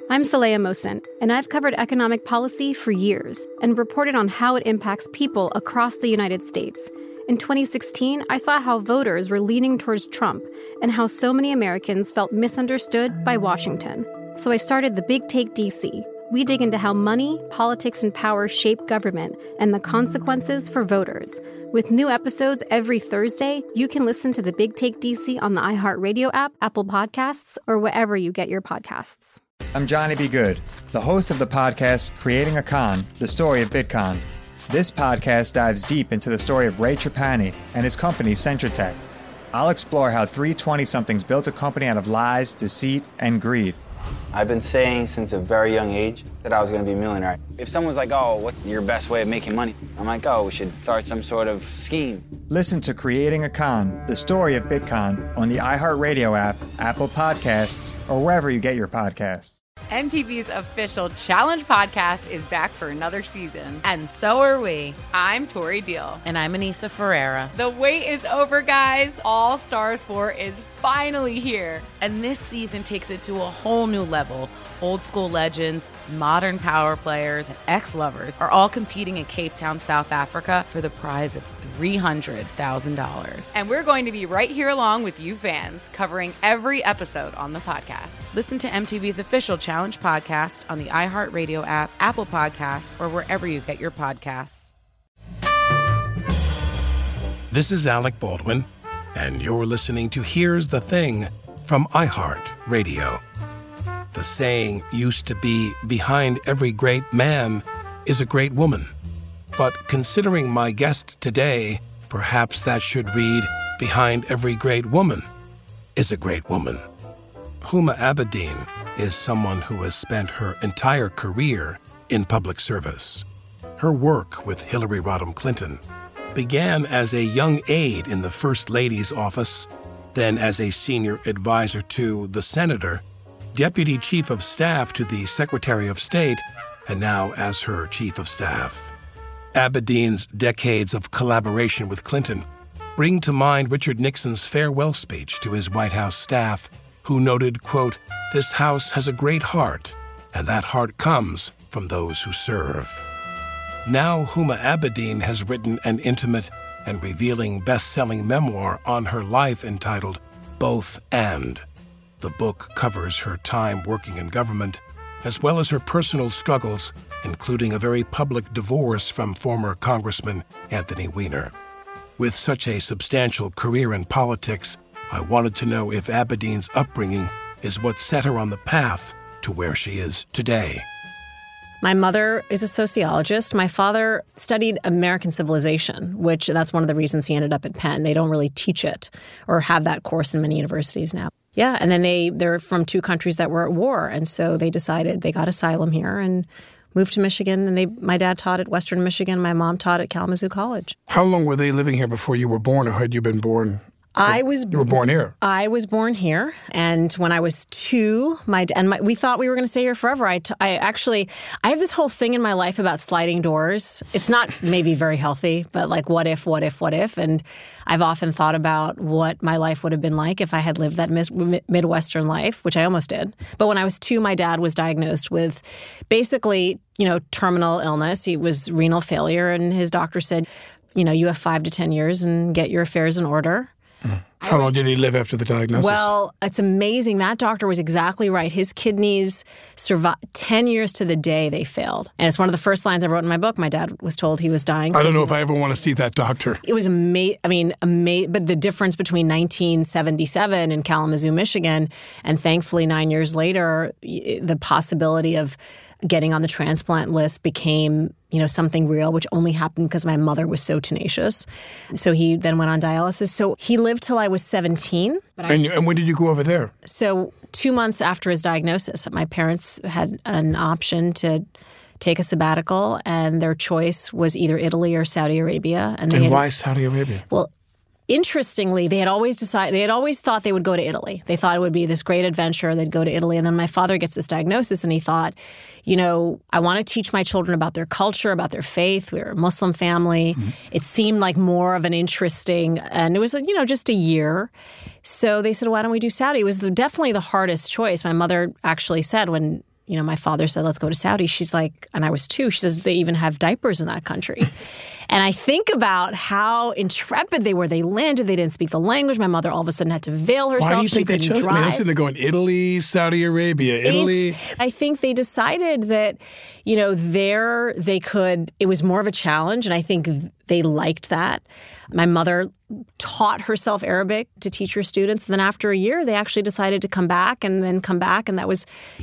I'm Saleha Mohsin, and I've covered economic policy for years and reported on how it impacts people across the United States. In 2016, I saw how voters were leaning towards Trump and how so many Americans felt misunderstood by Washington. So I started The Big Take DC. We dig into how money, politics, and power shape government and the consequences for voters. With new episodes every Thursday, you can listen to The Big Take DC on the iHeartRadio app, Apple Podcasts, or wherever you get your podcasts. I'm Johnny B. Good, the host of the podcast Creating a Con, the story of Bitcoin. This podcast dives deep into the story of Ray Trapani and his company, CentraTech. I'll explore how three 20-somethings built a company out of lies, deceit, and greed. I've been saying since a very young age that I was going to be a millionaire. If someone's like, oh, what's your best way of making money? I'm like, oh, we should start some sort of scheme. Listen to Creating a Con, the story of Bitcoin on the iHeartRadio app, Apple Podcasts, or wherever you get your podcasts. MTV's official Challenge podcast is back for another season. And so are we. I'm Tori Deal. And I'm Anissa Ferreira. The wait is over, guys. All Stars 4 is finally here. And this season takes it to a whole new level. Old school legends, modern power players, and ex-lovers are all competing in Cape Town, South Africa for the prize of $300,000. And we're going to be right here along with you fans, covering every episode on the podcast. Listen to MTV's official Challenge podcast on the iHeartRadio app, Apple Podcasts, or wherever you get your podcasts. This is Alec Baldwin, and you're listening to Here's the Thing from iHeartRadio. The saying used to be, behind every great man is a great woman. But considering my guest today, perhaps that should read, behind every great woman is a great woman. Huma Abedin is someone who has spent her entire career in public service. Her work with Hillary Rodham Clinton began as a young aide in the First Lady's office, then as a senior advisor to the senator, Deputy Chief of Staff to the Secretary of State, and now as her Chief of Staff. Abedin's decades of collaboration with Clinton bring to mind Richard Nixon's farewell speech to his White House staff, who noted, quote, "This House has a great heart, and that heart comes from those who serve." Now Huma Abedin has written an intimate and revealing best-selling memoir on her life entitled Both and. The book covers her time working in government, as well as her personal struggles, including a very public divorce from former Congressman Anthony Weiner. With such a substantial career in politics, I wanted to know if Abedin's upbringing is what set her on the path to where she is today. My mother is a sociologist. My father studied American civilization, which that's one of the reasons he ended up at Penn. They don't really teach it or have that course in many universities now. Yeah, and then they're from two countries that were at war, and so they decided they got asylum here and moved to Michigan. And my dad taught at Western Michigan. My mom taught at Kalamazoo College. How long were they living here before you were born, or had you been born? You were born here. I was born here, and when I was 2, we thought we were going to stay here forever. I have this whole thing in my life about sliding doors. It's not maybe very healthy, but like what if? And I've often thought about what my life would have been like if I had lived that Midwestern life, which I almost did. But when I was 2, my dad was diagnosed with basically, terminal illness. He was renal failure, and his doctor said, you have 5 to 10 years and get your affairs in order. How long did he live after the diagnosis? Well, it's amazing. That doctor was exactly right. His kidneys survived 10 years to the day they failed. And it's one of the first lines I wrote in my book. My dad was told he was dying. I don't know if I ever want to see that doctor. It was amazing. But the difference between 1977 in Kalamazoo, Michigan, and thankfully 9 years later, the possibility of getting on the transplant list became, something real, which only happened because my mother was so tenacious. So he then went on dialysis. So he lived till I was 17. And when did you go over there? So 2 months after his diagnosis, my parents had an option to take a sabbatical, and their choice was either Italy or Saudi Arabia. And why Saudi Arabia? Well, interestingly, they had always thought they would go to Italy. They thought it would be this great adventure. They'd go to Italy. And then my father gets this diagnosis, and he thought, I want to teach my children about their culture, about their faith. We were a Muslim family. Mm-hmm. It seemed like more of an interesting, and it was, just a year. So they said, why don't we do Saudi? It was definitely the hardest choice. My mother actually said when my father said, let's go to Saudi. She's like, and I was 2, she says, they even have diapers in that country. And I think about how intrepid they were. They landed, they didn't speak the language. My mother all of a sudden had to veil herself. Why do you think they chose? Drive. I'm sitting there going, Italy, Saudi Arabia, Italy. I think they decided that, there they could, it was more of a challenge. And I think they liked that. My mother taught herself Arabic to teach her students. And then after a year, they actually decided to come back. And that was,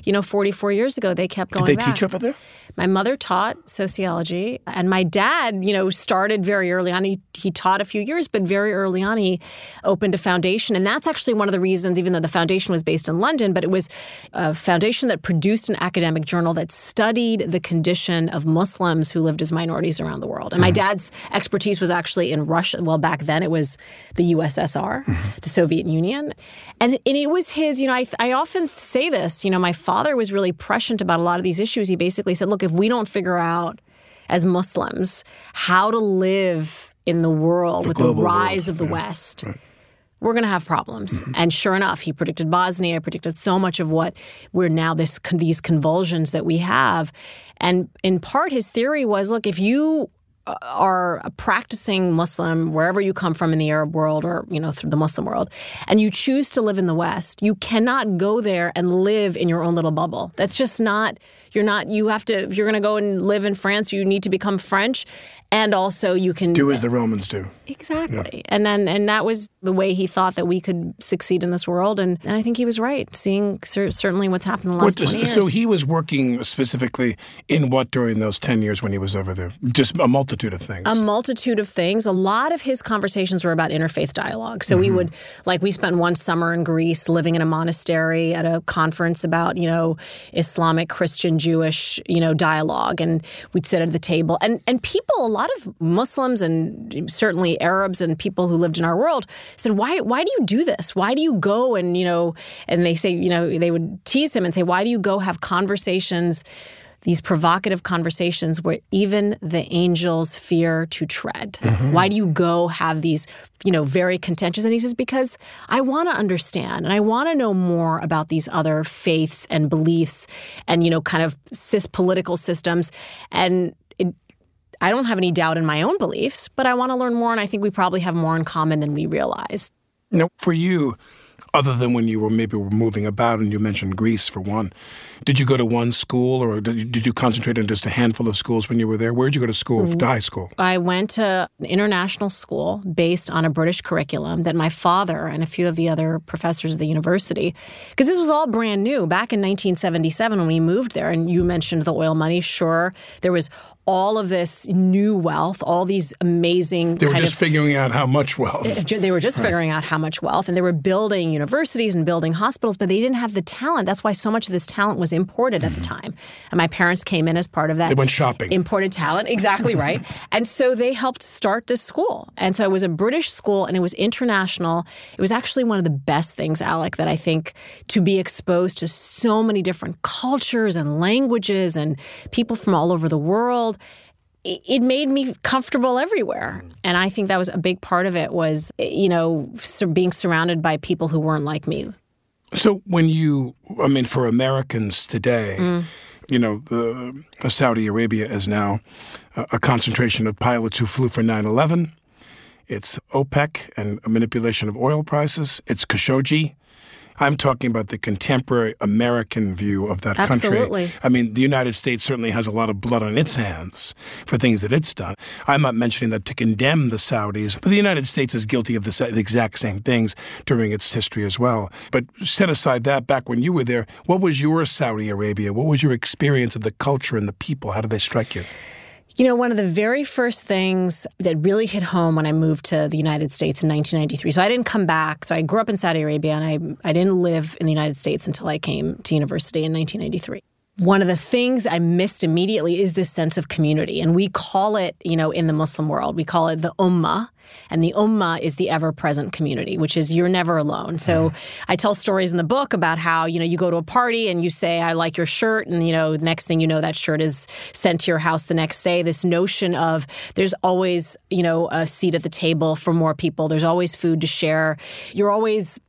44 years ago. They kept going back. Did they teach over there? My mother taught sociology. And my dad, started very early on. He taught a few years, but very early on, he opened a foundation. And that's actually one of the reasons, even though the foundation was based in London, but it was a foundation that produced an academic journal that studied the condition of Muslims who lived as minorities around the world. And my dad's expertise was actually in Russia. Well, back then it was the USSR, the Soviet Union. And it was his, I often say this, my father was really prescient about a lot of these issues. He basically said, look, if we don't figure out as Muslims how to live in the world with the rise of the West, we're going to have problems. And sure enough, he predicted Bosnia, predicted so much of what we're now, these convulsions that we have. And in part, his theory was, look, if you are a practicing Muslim wherever you come from in the Arab world or, through the Muslim world, and you choose to live in the West, you cannot go there and live in your own little bubble. That's just not, if you're going to go and live in France, you need to become French. And also you can do as the Romans do. Exactly. Yeah. And that was the way he thought that we could succeed in this world. And I think he was right, seeing certainly what's happened in the last 20 years. So he was working specifically in what during those 10 years when he was over there? Just a multitude of things. A multitude of things. A lot of his conversations were about interfaith dialogue. So we would, we spent one summer in Greece living in a monastery at a conference about, Islamic, Christian, Jewish, dialogue. And we'd sit at the table. And people, a lot of Muslims and certainly Arabs and people who lived in our world said, why do you do this? Why do you go and, and they say, they would tease him and say, why do you go have conversations, these provocative conversations where even the angels fear to tread? Why do you go have these, very contentious? And he says, because I want to understand and I want to know more about these other faiths and beliefs and, kind of political systems. And I don't have any doubt in my own beliefs, but I want to learn more, and I think we probably have more in common than we realize. For you, other than when you were moving about, and you mentioned Greece for one, did you go to one school, or did you concentrate on just a handful of schools when you were there? Where did you go to school, to high school? I went to an international school based on a British curriculum that my father and a few of the other professors of the university, because this was all brand new. Back in 1977 when we moved there, and you mentioned the oil money, sure, there was all of this new wealth, all these amazing They were just figuring out how much wealth. They were just figuring out how much wealth, and they were building universities and building hospitals, but they didn't have the talent. That's why so much of this talent was imported at the time. And my parents came in as part of that. They went shopping. Imported talent, exactly right. And so they helped start this school. And so it was a British school, and it was international. It was actually one of the best things, Alec, that I think, to be exposed to so many different cultures and languages and people from all over the world. It made me comfortable everywhere. And I think that was a big part of it was, being surrounded by people who weren't like me. So for Americans today, Saudi Arabia is now a concentration of pilots who flew for 9/11. It's OPEC and a manipulation of oil prices. It's Khashoggi. I'm talking about the contemporary American view of that country. Absolutely. The United States certainly has a lot of blood on its hands for things that it's done. I'm not mentioning that to condemn the Saudis, but the United States is guilty of the exact same things during its history as well. But set aside that, back when you were there, what was your Saudi Arabia? What was your experience of the culture and the people? How did they strike you? One of the very first things that really hit home when I moved to the United States in 1993, so I didn't come back. So I grew up in Saudi Arabia, and I didn't live in the United States until I came to university in 1993. One of the things I missed immediately is this sense of community. And we call it, in the Muslim world, we call it the ummah. And the ummah is the ever-present community, which is you're never alone. So I tell stories in the book about how, you go to a party and you say, I like your shirt. And, the next thing you know, that shirt is sent to your house the next day. This notion of there's always, a seat at the table for more people. There's always food to share. You're always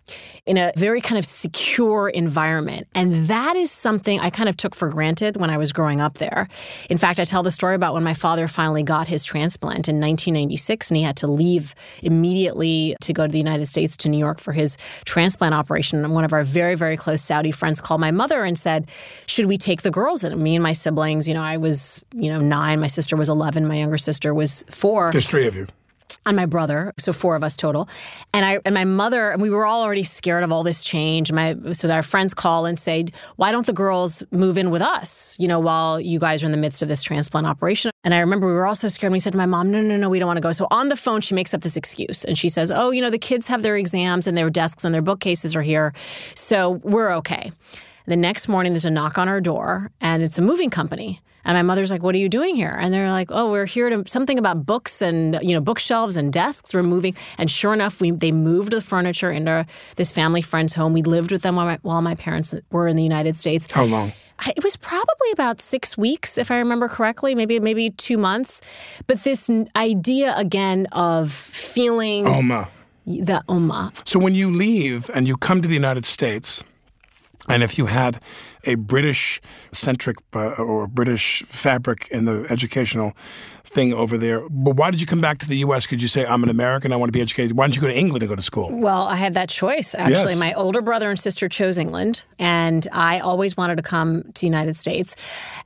in a very kind of secure environment. And that is something I kind of took for granted when I was growing up there. In fact, I tell the story about when my father finally got his transplant in 1996, and he had to leave immediately to go to the United States, to New York, for his transplant operation. And one of our very, very close Saudi friends called my mother and said, should we take the girls? And me and my siblings, I was, 9, my sister was 11, my younger sister was 4. There's 3 of you. And my brother, so 4 of us total. And my mother, and we were all already scared of all this change. So our friends call and say, why don't the girls move in with us, while you guys are in the midst of this transplant operation? And I remember we were all so scared. And we said to my mom, no, we don't want to go. So on the phone, she makes up this excuse. And she says, the kids have their exams and their desks and their bookcases are here. So we're okay. The next morning, there's a knock on our door, and it's a moving company. And my mother's like, what are you doing here? And they're like, oh, we're here to something about books and, bookshelves and desks. We're moving. And sure enough, they moved the furniture into this family friend's home. We lived with them while my parents were in the United States. How long? It was probably about 6 weeks, if I remember correctly, maybe 2 months. But this idea, again, of feeling the Ummah. So when you leave and you come to the United States, and if you had a British-centric or British fabric in the educational thing over there, but why did you come back to the U.S.? Could you say, I'm an American, I want to be educated? Why didn't you go to England to go to school? Well, I had that choice, actually. Yes. My older brother and sister chose England, and I always wanted to come to the United States.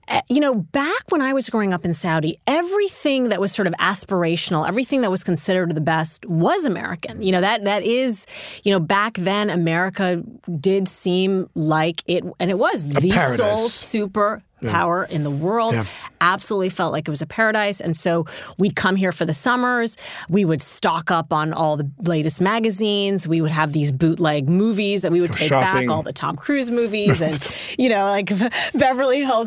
Back when I was growing up in Saudi, everything that was sort of aspirational, everything that was considered the best was American. That is, back then, America did seem like it, and it was the sole super power in the world. Yeah. Absolutely felt like it was a paradise. And so we'd come here for the summers. We would stock up on all the latest magazines. We would have these bootleg movies that we would take back, all the Tom Cruise movies and, like Beverly Hills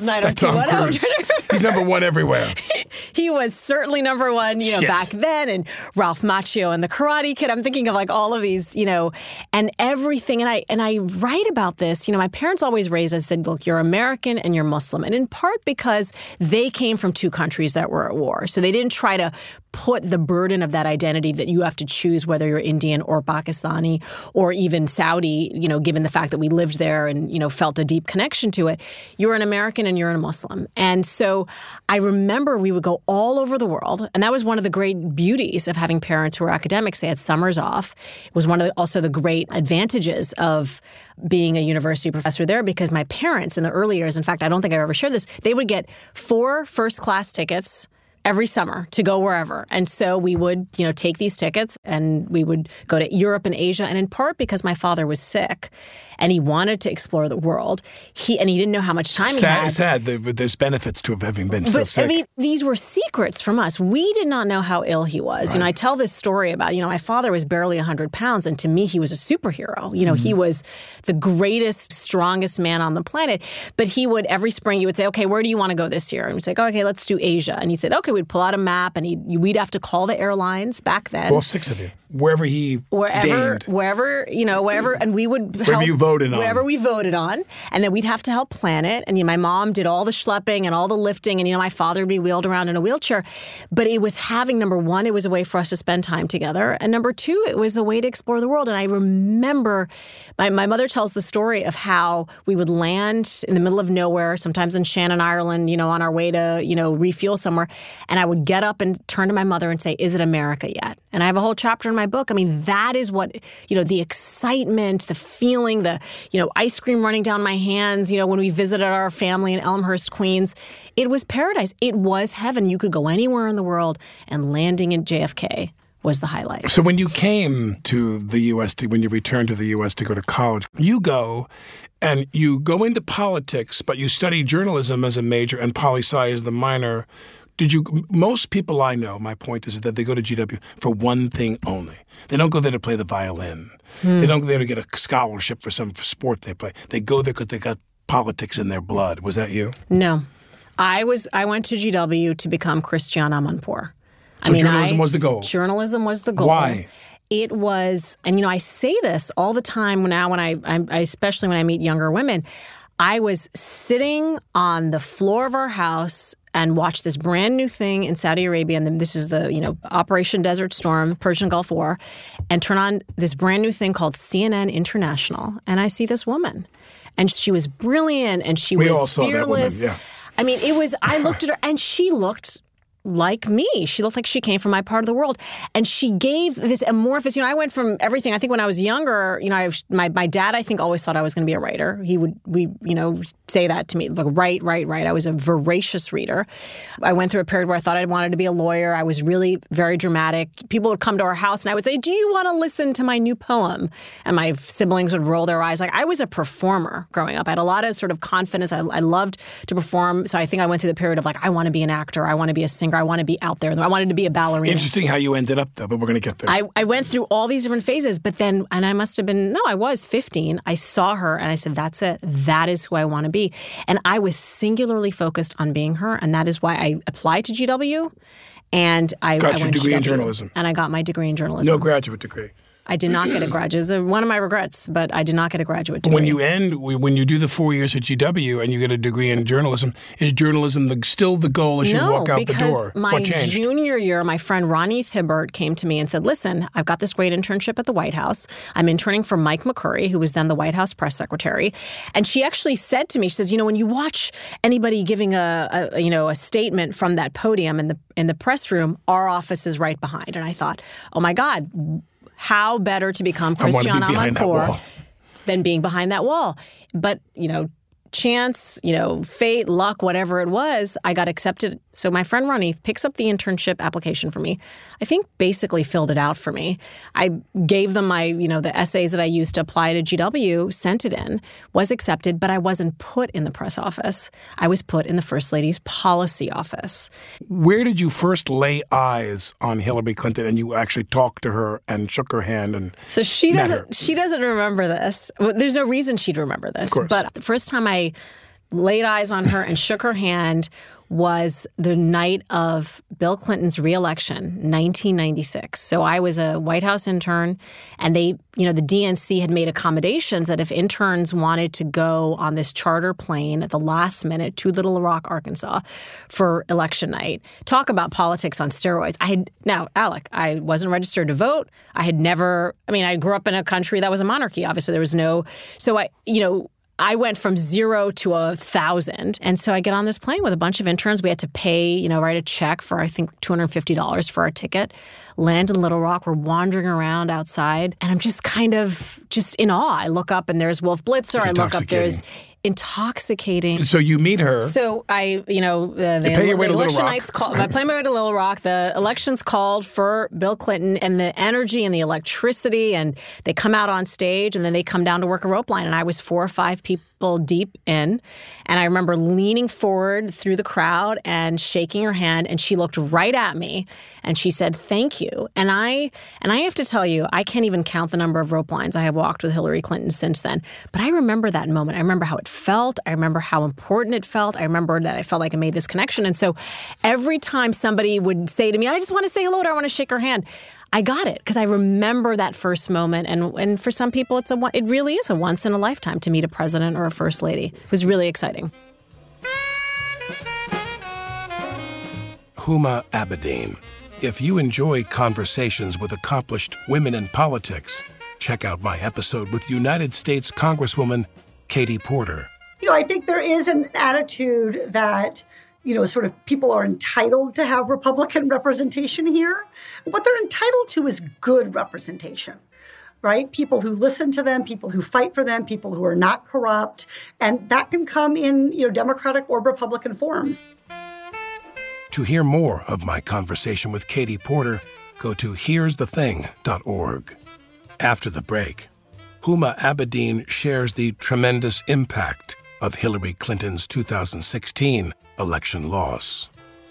90210. He's number 1 everywhere. He was certainly number 1, back then. And Ralph Macchio and the Karate Kid. I'm thinking of like all of these, and everything. And I write about this. My parents always raised us, said, look, you're American and you're Muslim. And in part because they came from 2 countries that were at war. So they didn't try to put the burden of that identity that you have to choose whether you're Indian or Pakistani or even Saudi, given the fact that we lived there and, felt a deep connection to it. You're an American and you're a Muslim. And so I remember we would go all over the world. And that was one of the great beauties of having parents who were academics. They had summers off. It was one of also the great advantages of being a university professor there, because my parents in the early years, in fact, I don't think I've ever shared this, they would get 4 first-class tickets every summer to go wherever. And so we would, take these tickets and we would go to Europe and Asia. And in part because my father was sick and he wanted to explore the world, he didn't know how much time he had. Sad. There's benefits to having been so sick. But these were secrets from us. We did not know how ill he was. Right. I tell this story about, my father was barely 100 pounds. And to me, he was a superhero. He was the greatest, strongest man on the planet. But he would, every spring, he would say, okay, where do you want to go this year? And we'd say, okay, let's do Asia. And he said, okay, we'd pull out a map and we'd have to call the airlines back then. Well, 6 of you. Wherever he deigned. Wherever, and we would help. Wherever you voted on. Wherever we voted on. And then we'd have to help plan it. And my mom did all the schlepping and all the lifting. And, my father would be wheeled around in a wheelchair. But it was having, number 1, it was a way for us to spend time together. And number 2, it was a way to explore the world. And I remember my mother tells the story of how we would land in the middle of nowhere, sometimes in Shannon, Ireland, on our way to, refuel somewhere. And I would get up and turn to my mother and say, is it America yet? And I have a whole chapter in my book. I mean, that is what, the excitement, the feeling, the, ice cream running down my hands, when we visited our family in Elmhurst, Queens. It was paradise. It was heaven. You could go anywhere in the world, and landing in JFK was the highlight. So when you came to the U.S., when you returned to the U.S. to go to college, you go into politics, but you study journalism as a major and poli-sci as the minor. Most people I know, my point is that they go to GW for one thing only. They don't go there to play the violin. They don't go there to get a scholarship for some sport they play. They go there because they got politics in their blood. Was that you? No. I went to GW to become Christiane Amanpour. Journalism was the goal. Journalism was the goal. Why? It was, and I say this all the time now when I especially when I meet younger women, I was sitting on the floor of our house and watched this brand new thing in Saudi Arabia, and this is the, Operation Desert Storm, Persian Gulf War, and turn on this brand new thing called CNN International, and I see this woman. And she was brilliant, and she was fearless. We all saw that woman, yeah. I mean, I looked at her, and she looked like me. She looked like she came from my part of the world. And she gave this amorphous, I went from everything. I think when I was younger, my dad, I think, always thought I was going to be a writer. He would, say that to me, like, write. I was a voracious reader. I went through a period where I thought I wanted to be a lawyer. I was really very dramatic. People would come to our house and I would say, do you want to listen to my new poem? And my siblings would roll their eyes. Like, I was a performer growing up. I had a lot of sort of confidence. I loved to perform. So I think I went through the period of like, I want to be an actor. I want to be a singer. I want to be out there. I wanted to be a ballerina. Interesting how you ended up, though, but we're going to get there. I went through all these different phases, but then, and I must have been, I was 15. I saw her and I said, that's it. That is who I want to be. And I was singularly focused on being her. And that is why I applied to GW. And I got your went degree to in journalism. And I got my degree in journalism. No graduate degree. I did not get a graduate. It was one of my regrets, but I did not get a graduate degree. When you do the 4 years at GW and you get a degree in journalism, is journalism still the goal as you walk out the door? No, because my junior year, my friend Ronnie Hibbert came to me and said, listen, I've got this great internship at the White House. I'm interning for Mike McCurry, who was then the White House press secretary. And she actually said to me, she says, when you watch anybody giving a statement from that podium in the press room, our office is right behind. And I thought, oh my God, how better to become Christiane Amanpour than being behind that wall. But, chance, fate, luck, whatever it was, I got accepted. So my friend Ronnie picks up the internship application for me. I think basically filled it out for me. I gave them my, the essays that I used to apply to GW, sent it in, was accepted, but I wasn't put in the press office. I was put in the First Lady's policy office. Where did you first lay eyes on Hillary Clinton and you actually talked to her and shook her hand and So she doesn't remember this. Well, there's no reason she'd remember this. Of course. But the first time I laid eyes on her and shook her hand was the night of Bill Clinton's reelection, 1996. So I was a White House intern, and they, the DNC had made accommodations that if interns wanted to go on this charter plane at the last minute to Little Rock, Arkansas for election night, talk about politics on steroids. Alec, I wasn't registered to vote. I grew up in a country that was a monarchy. Obviously, there was I went from 0 to 1,000. And so I get on this plane with a bunch of interns. We had to pay, write a check for, I think, $250 for our ticket, land in Little Rock. We're wandering around outside. And I'm just kind of in awe. I look up and there's Wolf Blitzer. I look up, there's intoxicating. So you meet her. So I, pay your way to Little Rock. I play my way to Little Rock. The elections called for Bill Clinton, and the energy and the electricity, and they come out on stage and then they come down to work a rope line. And I was 4 or 5 people deep in. And I remember leaning forward through the crowd and shaking her hand, and she looked right at me and she said, thank you. And I have to tell you, I can't even count the number of rope lines I have walked with Hillary Clinton since then. But I remember that moment. I remember how it felt. I remember how important it felt. I remember that I felt like I made this connection. And so every time somebody would say to me, I just want to say hello to her, I want to shake her hand, I got it because I remember that first moment. And for some people, it really is a once in a lifetime to meet a president or a first lady. It was really exciting. Huma Abedin. If you enjoy conversations with accomplished women in politics, check out my episode with United States Congresswoman Katie Porter. I think there is an attitude that sort of people are entitled to have Republican representation here. What they're entitled to is good representation, right? People who listen to them, people who fight for them, people who are not corrupt. And that can come in, Democratic or Republican forms. To hear more of my conversation with Katie Porter, go to here'sthething.org. After the break, Huma Abedin shares the tremendous impact of Hillary Clinton's 2016 election loss.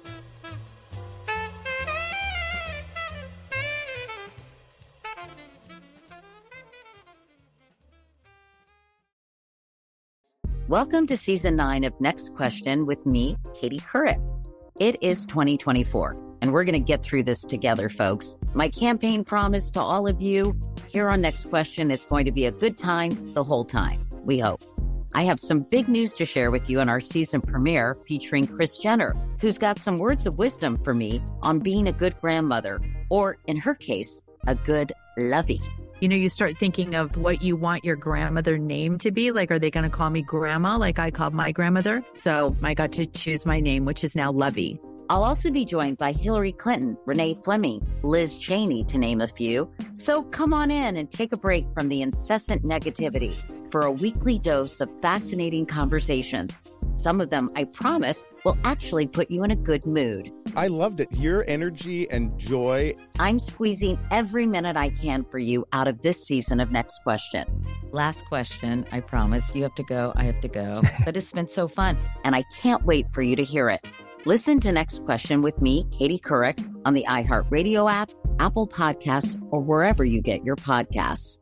Welcome to Season 9 of Next Question with me, Katie Couric. It is 2024, and we're going to get through this together, folks. My campaign promise to all of you, here on Next Question, it's going to be a good time the whole time, we hope. I have some big news to share with you in our season premiere featuring Kris Jenner, who's got some words of wisdom for me on being a good grandmother, or in her case, a good lovey. You know, you start thinking of what you want your grandmother name to be. Like, are they going to call me grandma like I called my grandmother? So I got to choose my name, which is now Lovey. I'll also be joined by Hillary Clinton, Renee Fleming, Liz Cheney, to name a few. So come on in and take a break from the incessant negativity for a weekly dose of fascinating conversations. Some of them, I promise, will actually put you in a good mood. I loved it. Your energy and joy. I'm squeezing every minute I can for you out of this season of Next Question. Last question, I promise. You have to go, I have to go. But it's been so fun, and I can't wait for you to hear it. Listen to Next Question with me, Katie Couric, on the iHeartRadio app, Apple Podcasts, or wherever you get your podcasts.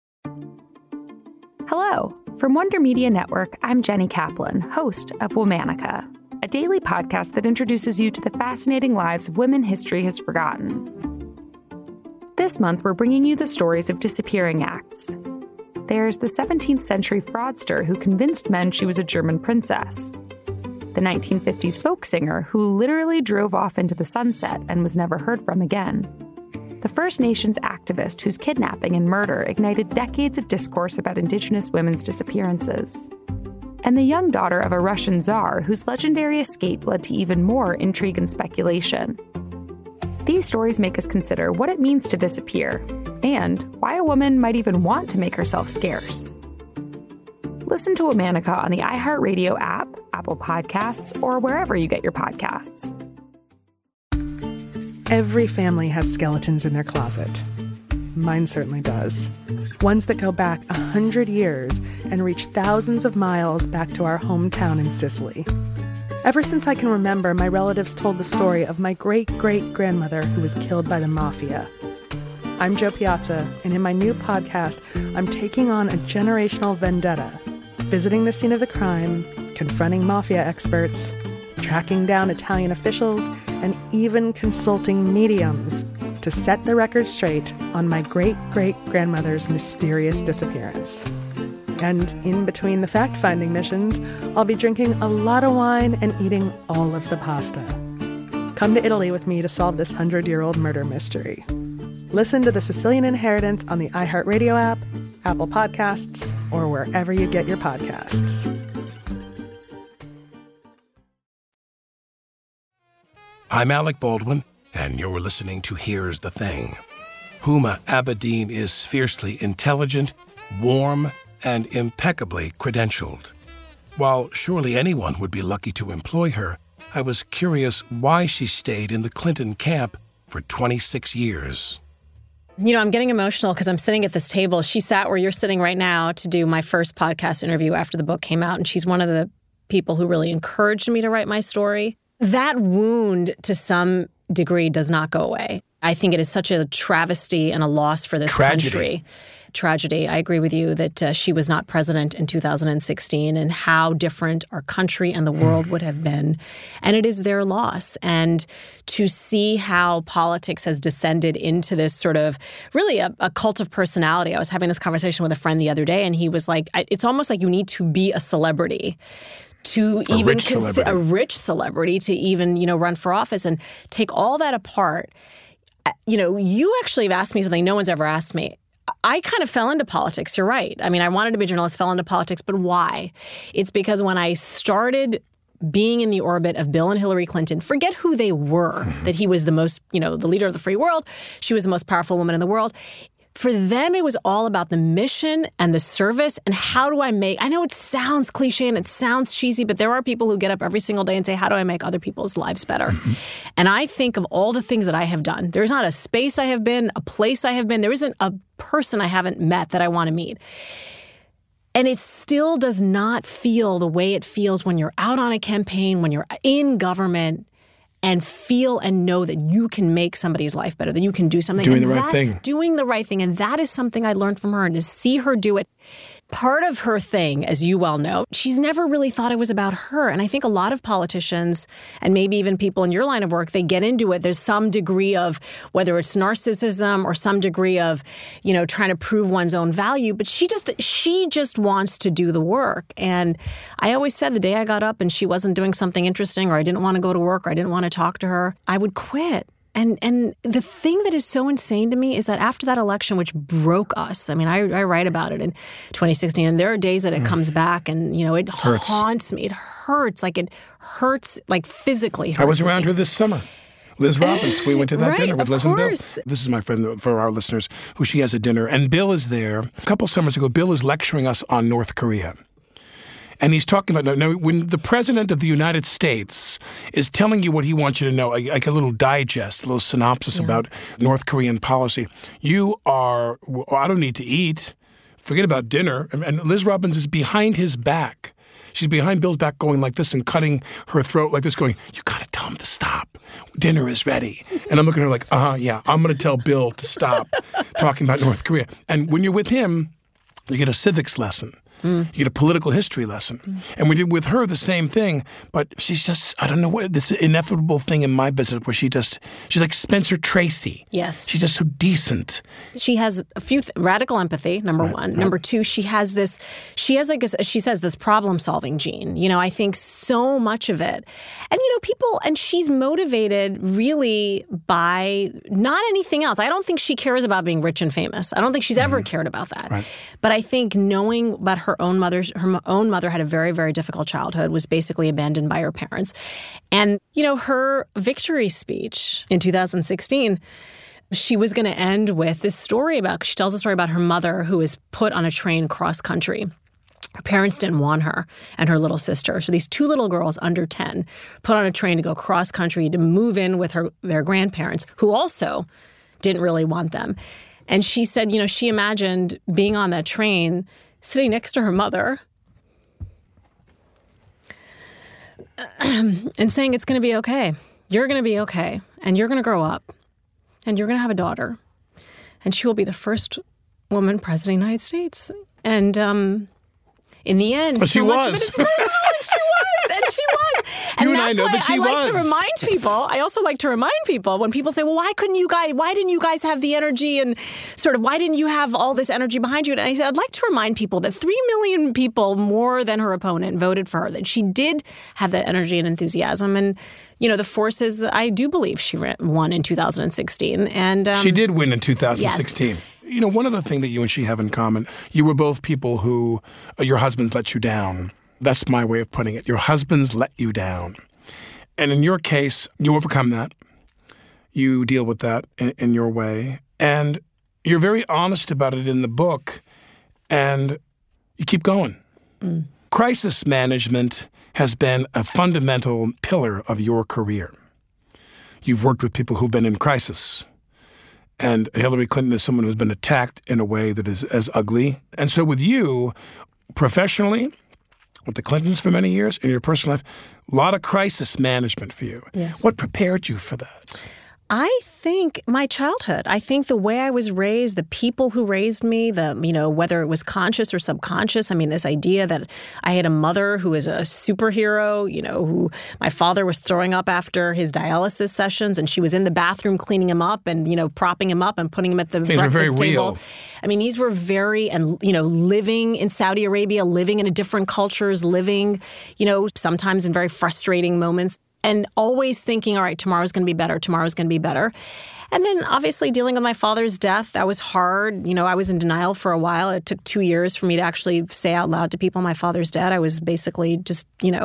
Hello. From Wonder Media Network, I'm Jenny Kaplan, host of Womanica, a daily podcast that introduces you to the fascinating lives of women history has forgotten. This month, we're bringing you the stories of disappearing acts. There's the 17th century fraudster who convinced men she was a German princess. The 1950s folk singer who literally drove off into the sunset and was never heard from again. The First Nations activist whose kidnapping and murder ignited decades of discourse about Indigenous women's disappearances. And the young daughter of a Russian czar whose legendary escape led to even more intrigue and speculation. These stories make us consider what it means to disappear, and why a woman might even want to make herself scarce. Listen to Womanica on the iHeartRadio app, Apple Podcasts, or wherever you get your podcasts. Every family has skeletons in their closet. Mine certainly does. Ones that go back 100 years and reach thousands of miles back to our hometown in Sicily. Ever since I can remember, my relatives told the story of my great-great-grandmother who was killed by the mafia. I'm Jo Piazza, and in my new podcast, I'm taking on a generational vendetta, visiting the scene of the crime, confronting mafia experts, tracking down Italian officials, and even consulting mediums to set the record straight on my great-great-grandmother's mysterious disappearance. And in between the fact-finding missions, I'll be drinking a lot of wine and eating all of the pasta. Come to Italy with me to solve this 100-year-old murder mystery. Listen to The Sicilian Inheritance on the iHeartRadio app, Apple Podcasts, or wherever you get your podcasts. I'm Alec Baldwin, and you're listening to Here's the Thing. Huma Abedin is fiercely intelligent, warm, and impeccably credentialed. While surely anyone would be lucky to employ her, I was curious why she stayed in the Clinton camp for 26 years. You know, I'm getting emotional because I'm sitting at this table. She sat where you're sitting right now to do my first podcast interview after the book came out, and she's one of the people who really encouraged me to write my story. That wound, to some degree, does not go away. I think it is such a travesty and a loss for this country. Tragedy. I agree with you that she was not president in 2016 and how different our country and the world would have been. And it is their loss. And to see how politics has descended into this sort of really a cult of personality. I was having this conversation with a friend the other day, and he was like, it's almost like you need to be a celebrity to even consider a rich celebrity to even, run for office and take all that apart. You actually have asked me something no one's ever asked me. I kind of fell into politics. You're right. I mean, I wanted to be a journalist, fell into politics, but why? It's because when I started being in the orbit of Bill and Hillary Clinton, forget who they were, that he was the most, the leader of the free world. She was the most powerful woman in the world. For them, it was all about the mission and the service and how do I make, I know it sounds cliche and it sounds cheesy, but there are people who get up every single day and say, how do I make other people's lives better? And I think of all the things that I have done. There's not a space I have been, a place I have been. There isn't a person I haven't met that I want to meet. And it still does not feel the way it feels when you're out on a campaign, when you're in government, and feel and know that you can make somebody's life better, that you can do something. Doing the right thing. Doing the right thing. And that is something I learned from her, and to see her do it. Part of her thing, as you well know, she's never really thought it was about her. And I think a lot of politicians, and maybe even people in your line of work, they get into it. There's some degree of, whether it's narcissism or some degree of, trying to prove one's own value. But she just wants to do the work. And I always said the day I got up and she wasn't doing something interesting, or I didn't want to go to work, or I didn't want to talk to her, I would quit. And the thing that is so insane to me is that after that election, which broke us, I mean, I write about it in 2016, and there are days that it comes back and, it haunts me. It hurts. It hurts, physically hurts. I was around her this summer. Liz Robbins. We went to that dinner with Liz and Bill. This is my friend, for our listeners, who she has a dinner. And Bill is there. A couple summers ago, Bill is lecturing us on North Korea. And he's talking about, when the president of the United States is telling you what he wants you to know, like a little digest, a little synopsis about North Korean policy, I don't need to eat. Forget about dinner. And Liz Robbins is behind his back. She's behind Bill's back going like this and cutting her throat like this, going, you got to tell him to stop. Dinner is ready. And I'm looking at her like, yeah, I'm going to tell Bill to stop talking about North Korea. And when you're with him, you get a civics lesson. You get a political history lesson. And we did with her the same thing, but she's just, I don't know what, this inevitable thing in my business where she's like Spencer Tracy. Yes. She's just so decent. She has a few radical empathy, number one. Number two, she has this problem-solving gene. I think so much of it. And, people, and she's motivated really by not anything else. I don't think she cares about being rich and famous. I don't think she's ever cared about that. Right. But I think knowing about her own mother had a very, very difficult childhood, was basically abandoned by her parents. And, her victory speech in 2016, she was going to end with this story she tells a story about her mother who was put on a train cross country. Her parents didn't want her and her little sister. So these two little girls under 10 put on a train to go cross country to move in with their grandparents, who also didn't really want them. And she said, she imagined being on that train, sitting next to her mother and saying, it's going to be okay. You're going to be okay. And you're going to grow up. And you're going to have a daughter. And she will be the first woman president of the United States. And in the end, but so much of it is personal. And she was. And I know that she was. I also like to remind people when people say, well, why didn't you guys have the energy and sort of, why didn't you have all this energy behind you? And I said, I'd like to remind people that 3 million people, more than her opponent, voted for her, that she did have that energy and enthusiasm. And, the forces, I do believe she won in 2016. And she did win in 2016. Yes. One of the things that you and she have in common, you were both people who, your husbands let you down. That's my way of putting it. Your husbands let you down. And in your case, you overcome that. You deal with that in your way. And you're very honest about it in the book. And you keep going. Crisis management has been a fundamental pillar of your career. You've worked with people who've been in crisis. And Hillary Clinton is someone who's been attacked in a way that is as ugly. And so with you, professionally, with the Clintons for many years, in your personal life, a lot of crisis management for you. Yes. What prepared you for that? I think my childhood. I think the way I was raised, the people who raised me, whether it was conscious or subconscious. I mean, this idea that I had a mother who was a superhero, who my father was throwing up after his dialysis sessions, and she was in the bathroom cleaning him up and, propping him up and putting him at the breakfast very table. Real. I mean, these were very, and, living in Saudi Arabia, living in a different cultures, living, sometimes in very frustrating moments. And always thinking, all right, tomorrow's going to be better. Tomorrow's going to be better. And then obviously dealing with my father's death, that was hard. I was in denial for a while. It took 2 years for me to actually say out loud to people my father's dead. I was basically just,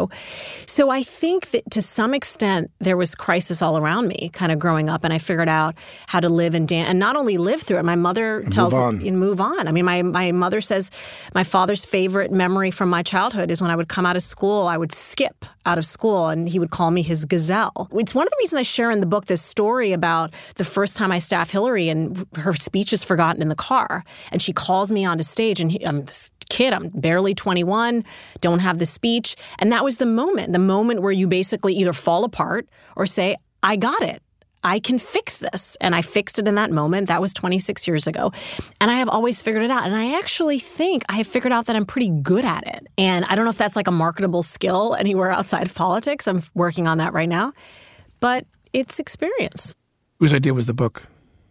So I think that to some extent there was crisis all around me kind of growing up. And I figured out how to live and not only live through it. My mother tells me, move on. I mean, my mother says my father's favorite memory from my childhood is when I would come out of school, I would skip out of school and he would call me his gazelle. It's one of the reasons I share in the book this story about the first time I staff Hillary and her speech is forgotten in the car. And she calls me onto stage and I'm this kid, I'm barely 21, don't have the speech. And that was the moment where you basically either fall apart or say, I got it. I can fix this. And I fixed it in that moment. That was 26 years ago. And I have always figured it out. And I actually think I have figured out that I'm pretty good at it. And I don't know if that's like a marketable skill anywhere outside of politics. I'm working on that right now. But it's experience. Whose idea was the book?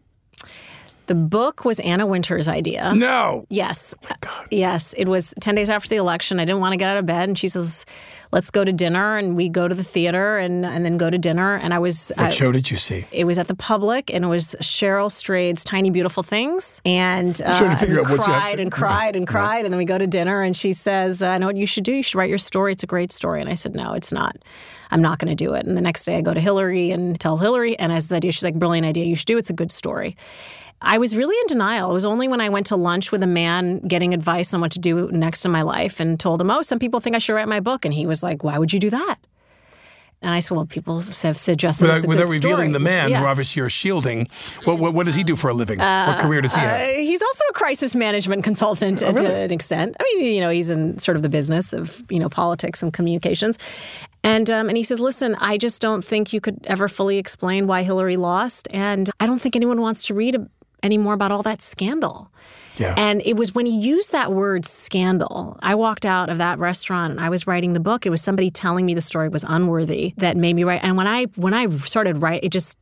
The book was Anna Wintour's idea. No. Yes. Oh, God. Yes. It was 10 days after the election. I didn't want to get out of bed. And she says, let's go to dinner. And we go to the theater and then go to dinner. And I was... What show did you see? It was at the Public, and it was Cheryl Strayed's Tiny Beautiful Things. And cried. And then we go to dinner, and she says, I know what you should do. You should write your story. It's a great story. And I said, no, it's not. I'm not going to do it. And the next day I go to Hillary and tell Hillary, and as the idea, she's like, brilliant idea. You should do it. It's a good story. I was really in denial. It was only when I went to lunch with a man getting advice on what to do next in my life and told him, some people think I should write my book. And he was like, why would you do that? And I said, well, people have suggested it's a good story. Without revealing the man who obviously you're shielding, what does he do for a living? What career does he have? He's also a crisis management consultant to an extent. I mean, he's in sort of the business of, politics and communications. And he says, listen, I just don't think you could ever fully explain why Hillary lost. And I don't think anyone wants to read any more about all that scandal. Yeah. And it was when he used that word scandal, I walked out of that restaurant and I was writing the book. It was somebody telling me the story was unworthy that made me write. And when I started writing, it just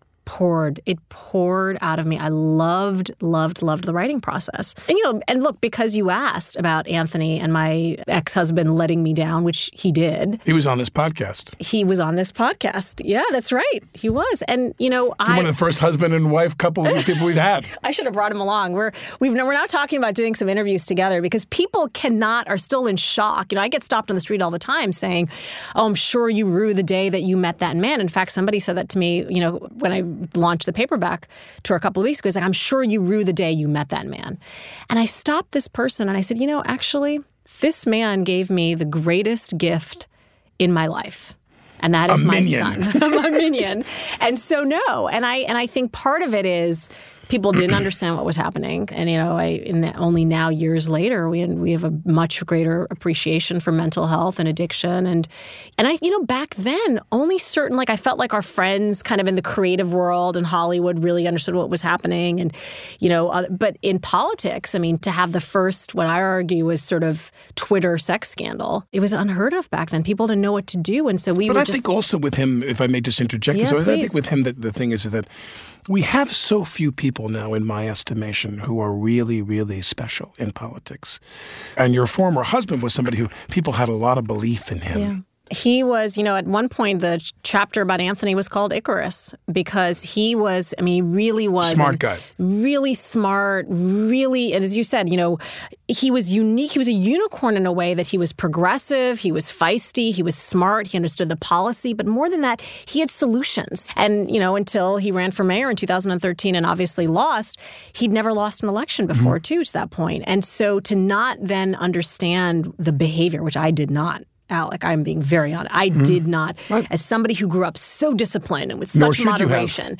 poured out of me. I loved the writing process. And look, because you asked about Anthony and my ex-husband letting me down, which he did. He was on this podcast. He was on this podcast. Yeah, that's right. He was. And, You're one of the first husband and wife couple people we've had. I should have brought him along. We're now talking about doing some interviews together because people are still in shock. I get stopped on the street all the time saying, I'm sure you rue the day that you met that man. In fact, somebody said that to me, when I launched the paperback tour a couple of weeks ago. He's like, I'm sure you rue the day you met that man. And I stopped this person and I said, actually, this man gave me the greatest gift in my life. And that is my son. I'm a minion. And so no. And I think part of it is people didn't understand what was happening. And, only now, years later, we have a much greater appreciation for mental health and addiction. And I, back then, only certain, I felt like our friends kind of in the creative world and Hollywood really understood what was happening. And, but in politics, to have the first, what I argue was sort of Twitter sex scandal, it was unheard of back then. People didn't know what to do. And so I think also with him, if I may just interject, I think with him that the thing is that we have so few people now, in my estimation, who are really, really special in politics. And your former husband was somebody who people had a lot of belief in him. Yeah. He was, at one point, the chapter about Anthony was called Icarus because he was, he really was. Smart guy. Really smart, really, as you said, he was unique. He was a unicorn in a way that he was progressive, he was feisty, he was smart, he understood the policy. But more than that, he had solutions. And, until he ran for mayor in 2013 and obviously lost, he'd never lost an election before, too, to that point. And so to not then understand the behavior, which I did not, Alec, I'm being very honest. I did not, as somebody who grew up so disciplined and with such moderation,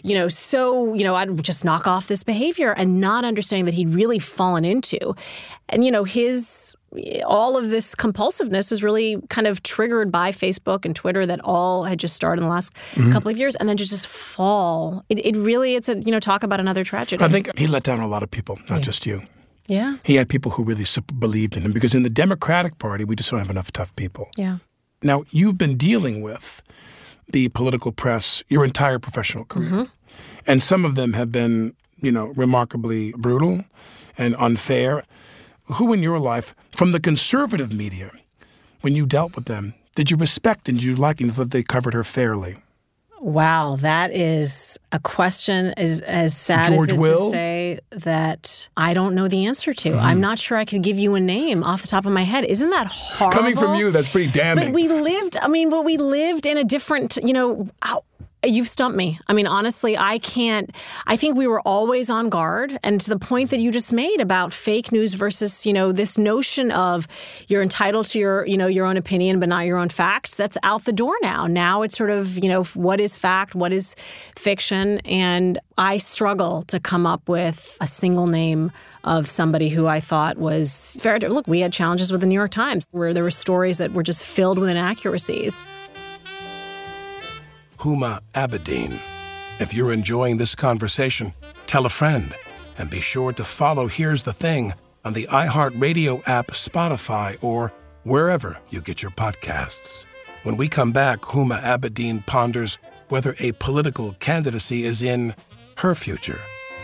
I'd just knock off this behavior and not understanding that he'd really fallen into. And, all of this compulsiveness was really kind of triggered by Facebook and Twitter that all had just started in the last couple of years, and then to just fall. It's talk about another tragedy. I think he let down a lot of people, not just you. Yeah. He had people who really believed in him because in the Democratic Party, we just don't have enough tough people. Yeah. Now, you've been dealing with the political press your entire professional career. And some of them have been, remarkably brutal and unfair. Who in your life, from the conservative media, when you dealt with them, did you respect and did you like and that they covered her fairly? Wow, that is a question as sad as it to say that I don't know the answer to. I'm not sure I could give you a name off the top of my head. Isn't that horrible? Coming from you, that's pretty damning. But we lived in a different, you've stumped me. Honestly, I think we were always on guard. And to the point that you just made about fake news versus, this notion of you're entitled to your own opinion, but not your own facts, that's out the door now. Now it's sort of, what is fact, what is fiction? And I struggle to come up with a single name of somebody who I thought was fair. Look, we had challenges with the New York Times where there were stories that were just filled with inaccuracies. Huma Abedin. If you're enjoying this conversation, tell a friend, and be sure to follow Here's the Thing on the iHeartRadio app, Spotify, or wherever you get your podcasts. When we come back, Huma Abedin ponders whether a political candidacy is in her future.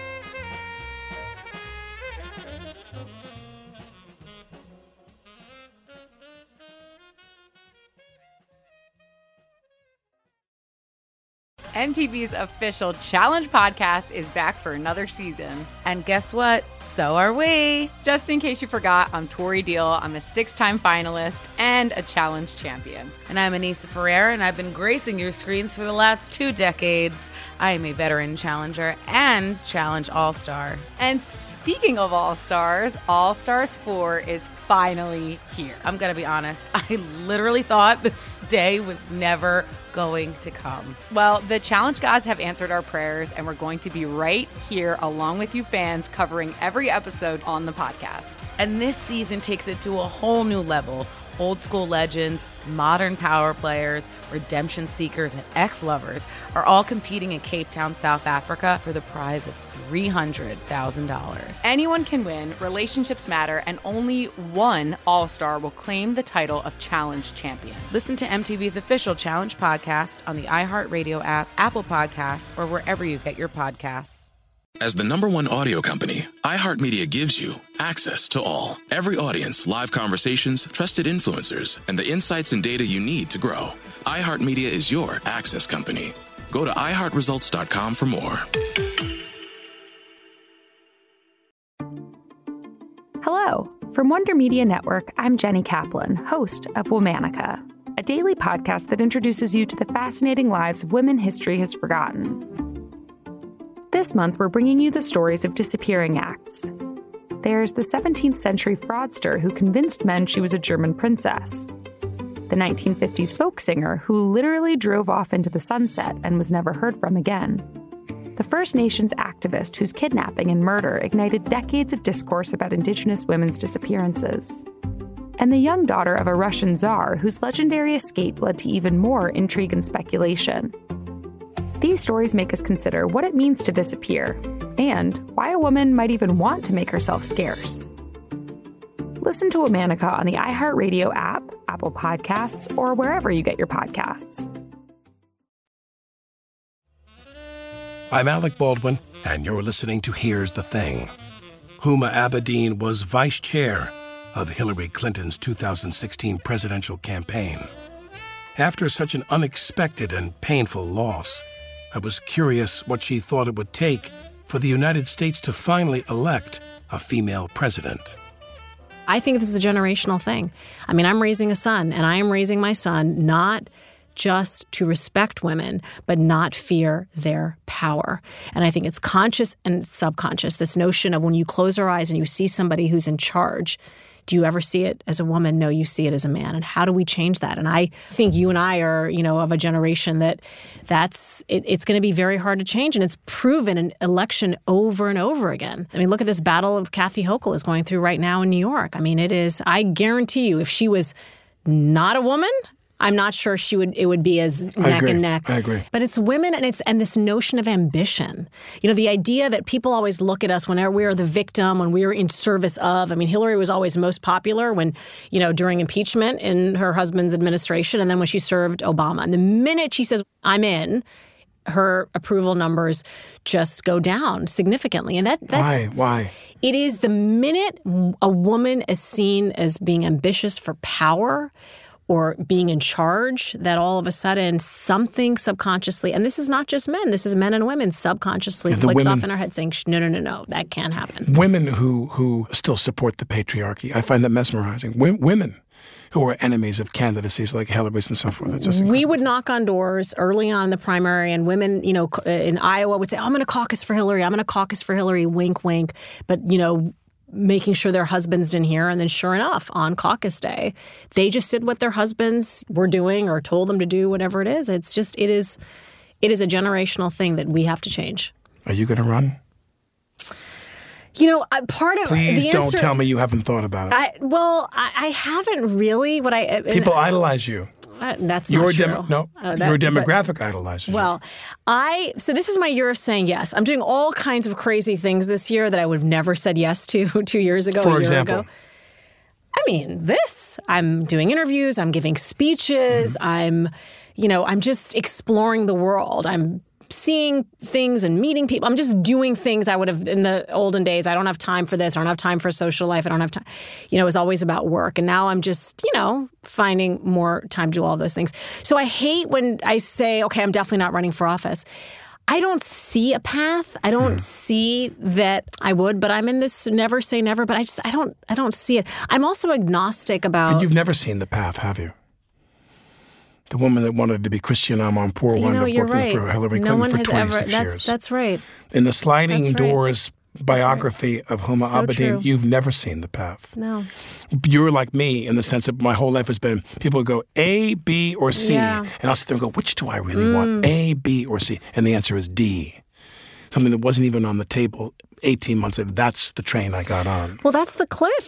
MTV's official Challenge podcast is back for another season. And guess what? So are we. Just in case you forgot, I'm Tori Deal. I'm a 6-time finalist and a Challenge champion. And I'm Anissa Ferrer, and I've been gracing your screens for the last 2 decades. I am a veteran challenger and Challenge All-Star. And speaking of All-Stars, All-Stars 4 is finally here. I'm going to be honest. I literally thought this day was never going to come. Well, the Challenge gods have answered our prayers, and we're going to be right here along with you fans covering every episode on the podcast. And this season takes it to a whole new level. Old school legends, modern power players, redemption seekers, and ex-lovers are all competing in Cape Town, South Africa for the prize of $300,000. Anyone can win, relationships matter, and only one All-Star will claim the title of Challenge champion. Listen to MTV's official Challenge podcast on the iHeartRadio app, Apple Podcasts, or wherever you get your podcasts. As the #1 audio company, iHeartMedia gives you access to all. Every audience, live conversations, trusted influencers, and the insights and data you need to grow. iHeartMedia is your access company. Go to iHeartResults.com for more. Hello. From Wonder Media Network, I'm Jenny Kaplan, host of Womanica, a daily podcast that introduces you to the fascinating lives of women history has forgotten. This month, we're bringing you the stories of disappearing acts. There's the 17th century fraudster who convinced men she was a German princess. The 1950s folk singer who literally drove off into the sunset and was never heard from again. The First Nations activist whose kidnapping and murder ignited decades of discourse about Indigenous women's disappearances. And the young daughter of a Russian czar whose legendary escape led to even more intrigue and speculation. These stories make us consider what it means to disappear and why a woman might even want to make herself scarce. Listen to Womanica on the iHeartRadio app, Apple Podcasts, or wherever you get your podcasts. I'm Alec Baldwin, and you're listening to Here's the Thing. Huma Abedin was vice chair of Hillary Clinton's 2016 presidential campaign. After such an unexpected and painful loss, I was curious what she thought it would take for the United States to finally elect a female president. I think this is a generational thing. I mean, I'm raising a son, and I am raising my son not just to respect women, but not fear their power. And I think it's conscious and subconscious, this notion of when you close your eyes and you see somebody who's in charge, do you ever see it as a woman? No, you see it as a man. And how do we change that? And I think you and I are, of a generation that's it's going to be very hard to change. And it's proven in election over and over again. I mean, look at this battle of Kathy Hochul is going through right now in New York. I mean, it is, I guarantee you, if she was not a woman, I'm not sure it would be as neck and neck. I agree. But it's women and this notion of ambition. The idea that people always look at us whenever we are the victim, when we are in service of. I mean, Hillary was always most popular when, during impeachment in her husband's administration, and then when she served Obama. And the minute she says, I'm in, her approval numbers just go down significantly. And that Why? It is the minute a woman is seen as being ambitious for power or being in charge, that all of a sudden something subconsciously, and this is not just men, this is men and women, subconsciously clicks off in our head saying, no, that can't happen. Women who still support the patriarchy, I find that mesmerizing. Women who are enemies of candidacies like Hillary's and so forth. We would knock on doors early on in the primary, and women, in Iowa would say, I'm going to caucus for Hillary, wink, wink. But, making sure their husbands didn't hear. And then sure enough, on caucus day, they just did what their husbands were doing or told them to do, whatever it is. It's just, it is a generational thing that we have to change. Are you going to run? Part of Please the don't answer, tell me you haven't thought about it. I haven't really. People idolize you. That's not true. Your demographic idolizes. Well, so this is my year of saying yes. I'm doing all kinds of crazy things this year that I would have never said yes to 2 years ago, For example? ago. I mean, I'm doing interviews, I'm giving speeches, I'm just exploring the world. I'm seeing things and meeting people. I'm just doing things I would have in the olden days. I don't have time for this. I don't have time for social life. I don't have time. It was always about work. And now I'm just, finding more time to do all those things. So I hate when I say, okay, I'm definitely not running for office. I don't see a path. I don't see that I would, but I'm in this never say never, but I don't see it. I'm also agnostic about... But you've never seen the path, have you? The woman that wanted to be Christiane Amanpour wound up working for Hillary Clinton for 26 years. That's right. In the Sliding Doors biography of Huma Abedin, you've never seen the path. No. You're like me in the sense that my whole life has been, people go A, B, or C. And I'll sit there and go, which do I really want, A, B, or C? And the answer is D. Something that wasn't even on the table 18 months later. That's the train I got on. Well, that's the cliff.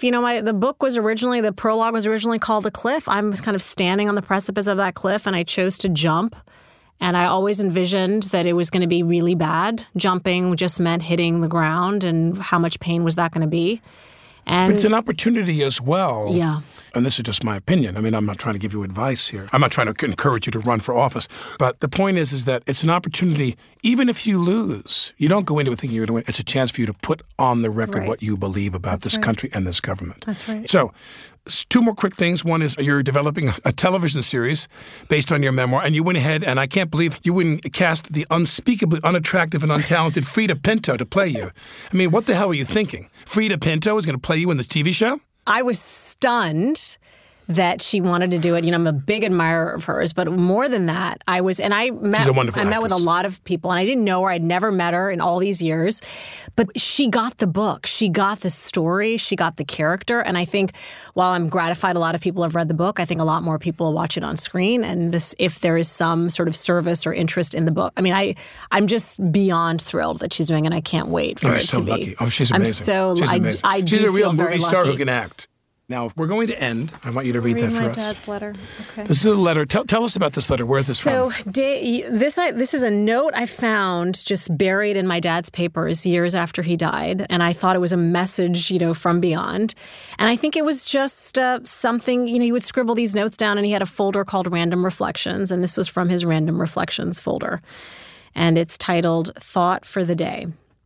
The prologue was originally called The Cliff. I'm kind of standing on the precipice of that cliff, and I chose to jump. And I always envisioned that it was going to be really bad. Jumping just meant hitting the ground, and how much pain was that going to be? But it's an opportunity as well. Yeah. And this is just my opinion. I mean, I'm not trying to give you advice here. I'm not trying to encourage you to run for office. But the point is that it's an opportunity, even if you lose, you don't go into it thinking you're going to win. It's a chance for you to put on the record what you believe about this country and this government. That's right. So, 2 more quick things. One is you're developing a television series based on your memoir, and you went ahead, and I can't believe you wouldn't cast the unspeakably unattractive and untalented Frida Pinto to play you. I mean, what the hell were you thinking? Frida Pinto is going to play you in the TV show? I was stunned that she wanted to do it. I'm a big admirer of hers, but more than that, I met with a lot of people, and I didn't know her. I'd never met her in all these years, but she got the book. She got the story. She got the character. And I think while I'm gratified a lot of people have read the book, I think a lot more people will watch it on screen. And if there is some sort of service or interest in the book, I mean, I'm just beyond thrilled that she's doing it, and I can't wait for it to be. Lucky. Oh, she's amazing. She's a real movie star who can act. Now, if we're going to end, I want you to read that for us. My dad's letter. Okay. This is a letter. Tell us about this letter. Where is this from? So this is a note I found just buried in my dad's papers years after he died, and I thought it was a message, from beyond. And I think it was just something, he would scribble these notes down, and he had a folder called Random Reflections, and this was from his Random Reflections folder. And it's titled Thought for the Day.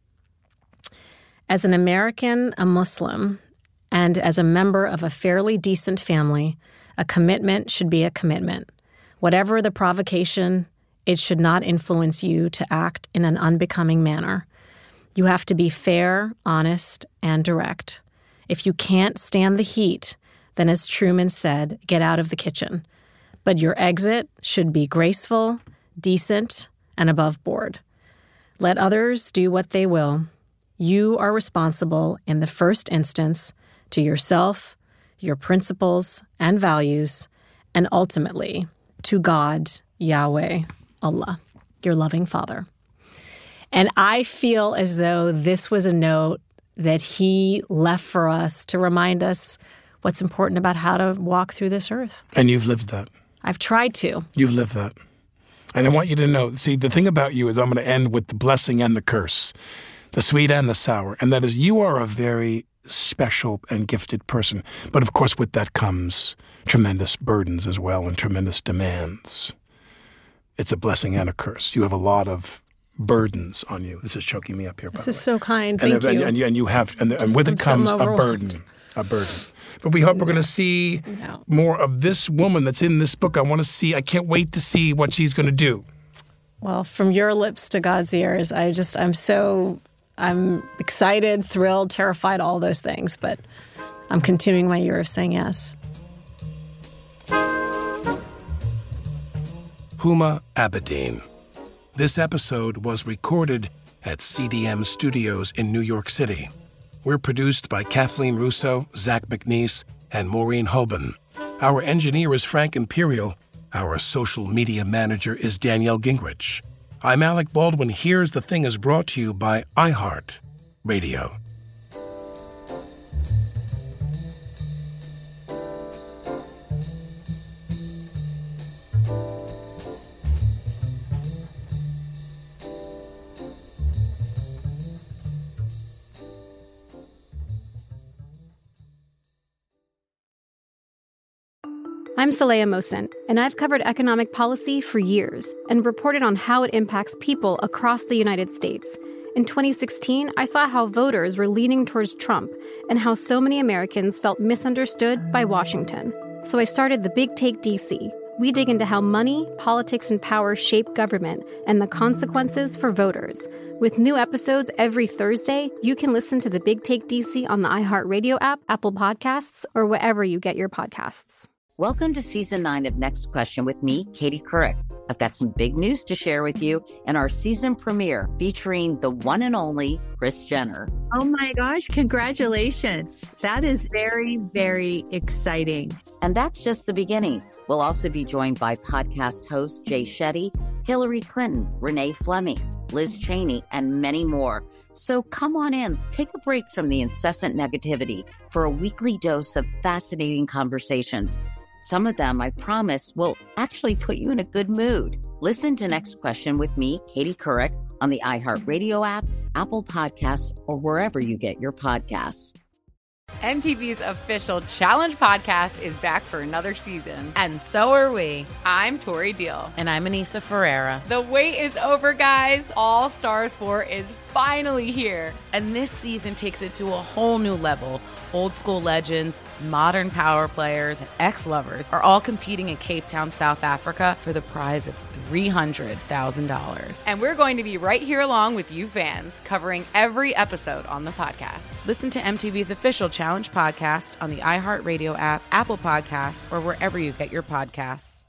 As an American, a Muslim, and as a member of a fairly decent family, a commitment should be a commitment. Whatever the provocation, it should not influence you to act in an unbecoming manner. You have to be fair, honest, and direct. If you can't stand the heat, then as Truman said, get out of the kitchen. But your exit should be graceful, decent, and above board. Let others do what they will. You are responsible in the first instance to yourself, your principles and values, and ultimately to God, Yahweh, Allah, your loving Father. And I feel as though this was a note that he left for us to remind us what's important about how to walk through this earth. And you've lived that. I've tried to. You've lived that. And I want you to know, the thing about you is I'm going to end with the blessing and the curse, the sweet and the sour, and that is you are a very special and gifted person. But of course, with that comes tremendous burdens as well and tremendous demands. It's a blessing and a curse. You have a lot of burdens on you. This is choking me up here, by the way. This is so kind. Thank you. And you have, and with it comes a burden. But we hope we're going to see more of this woman that's in this book. I can't wait to see what she's going to do. Well, from your lips to God's ears, I'm excited, thrilled, terrified, all those things, but I'm continuing my year of saying yes. Huma Abedin. This episode was recorded at CDM Studios in New York City. We're produced by Kathleen Russo, Zach McNeese, and Maureen Hoban. Our engineer is Frank Imperial. Our social media manager is Danielle Gingrich. I'm Alec Baldwin. Here's the Thing is brought to you by iHeart Radio. I'm Saleha Mohsin, and I've covered economic policy for years and reported on how it impacts people across the United States. In 2016, I saw how voters were leaning towards Trump and how so many Americans felt misunderstood by Washington. So I started The Big Take DC. We dig into how money, politics, and power shape government and the consequences for voters. With new episodes every Thursday, you can listen to The Big Take DC on the iHeartRadio app, Apple Podcasts, or wherever you get your podcasts. Welcome to Season 9 of Next Question with me, Katie Couric. I've got some big news to share with you in our season premiere featuring the one and only Kris Jenner. Oh my gosh, congratulations. That is very, very exciting. And that's just the beginning. We'll also be joined by podcast host Jay Shetty, Hillary Clinton, Renee Fleming, Liz Cheney, and many more. So come on in, take a break from the incessant negativity for a weekly dose of fascinating conversations. Some of them, I promise, will actually put you in a good mood. Listen to Next Question with me, Katie Couric, on the iHeartRadio app, Apple Podcasts, or wherever you get your podcasts. MTV's official Challenge podcast is back for another season. And so are we. I'm Tori Deal. And I'm Anissa Ferreira. The wait is over, guys. All Stars 4 is finally here. And this season takes it to a whole new level. Old school legends, modern power players, and ex-lovers are all competing in Cape Town, South Africa for the prize of $300,000. And we're going to be right here along with you fans, covering every episode on the podcast. Listen to MTV's official Challenge podcast on the iHeartRadio app, Apple Podcasts, or wherever you get your podcasts.